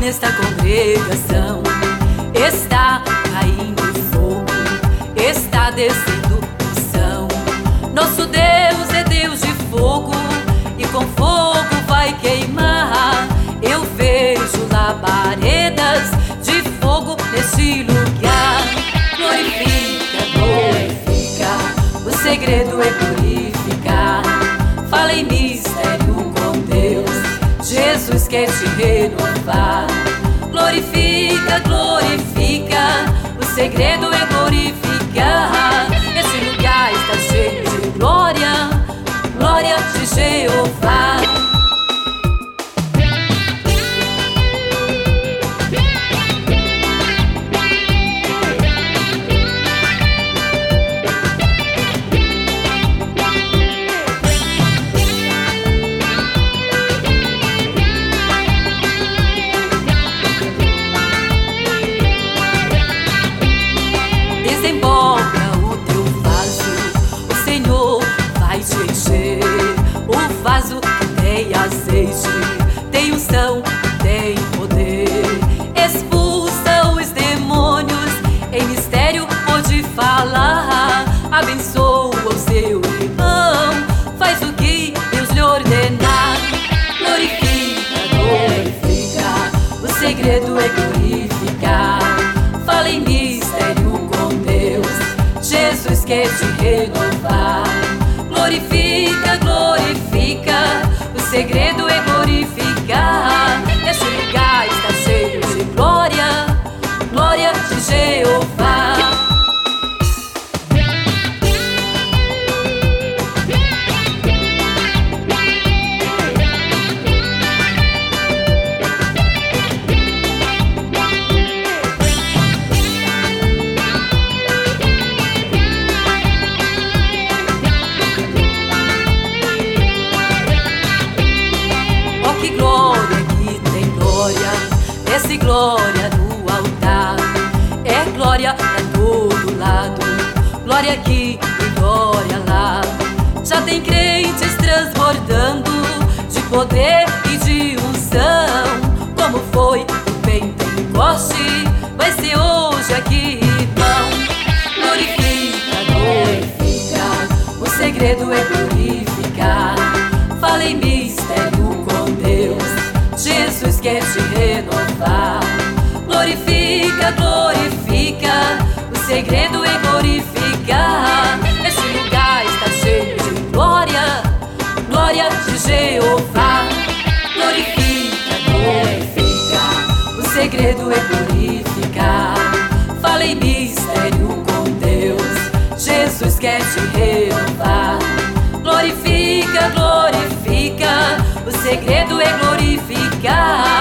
nesta congregação. Está caindo fogo, está descendo unção. Nosso Deus é Deus de fogo, e com fogo vai queimar. Eu vejo labaredas de fogo neste lugar. Glorifica, glorifica, o segredo é glorificar. Fala em mistério com Deus, Jesus quer te renovar. Glorifica, glorifica, o segredo é glorificar. Esse lugar está cheio de glória, glória de Jeová. Vaso que tem azeite, tem unção, tem poder. Expulsa os demônios, em mistério pode falar. Abençoa o seu irmão, faz o que Deus lhe ordenar. Glorifica, glorifica, o segredo é glorificar. Fala em mistério com Deus, Jesus quer te renovar. Glorifica, glorifica, o segredo é glorificar. Esse lugar está cheio de glória, glória de Jeová. Desce glória no altar, é glória pra todo lado, glória aqui e glória lá. Já tem crentes transbordando de poder e de unção. Como foi o Pentecoste, vai ser hoje aqui, irmão. Glorifica, glorifica, o segredo é glorificar. Fala em mistério com Deus, Jesus quer te renovar. Glorifica, glorifica, o segredo é glorificar. Esse lugar está cheio de glória, glória de Jeová. Glorifica, glorifica, o segredo é glorificar. Fala em mistério com Deus, Jesus quer te renovar. Glorifica, glorifica, o segredo é glorificar.